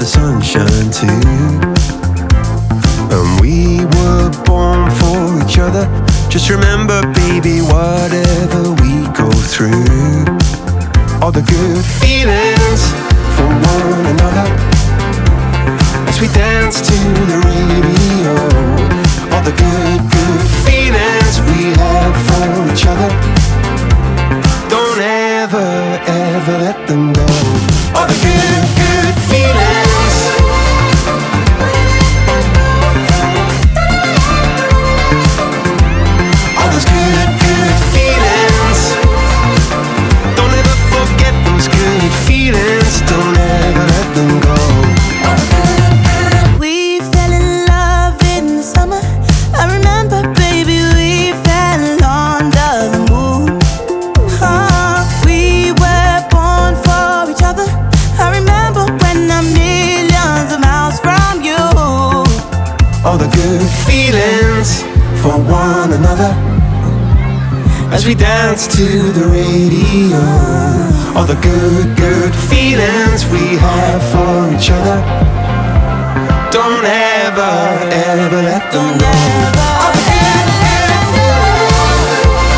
the sunshine too. And we were born for each other. Just remember, baby, whatever we go through, all the good feelings for one another, as we dance to the radio. All the good, good feelings we have for each other, don't ever, ever let them go. All the good, good feelings. All those good, good feelings. Don't ever forget those good feelings. Don't ever let them go. We fell in love in the summer. I remember, baby, we fell under the moon. We were born for each other. I remember when I'm millions of miles from you. All the good feelings for one another, as we dance to the radio. All the good, good feelings we have for each other, don't ever, ever let them go. All the good, good feelings.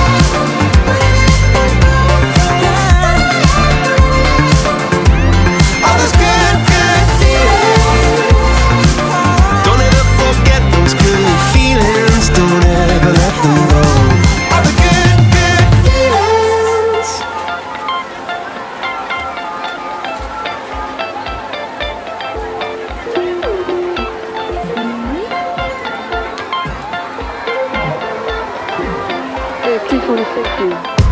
All those good, good feelings. Don't ever forget those good feelings. Don't ever let them go. All the good, good feelings. T26.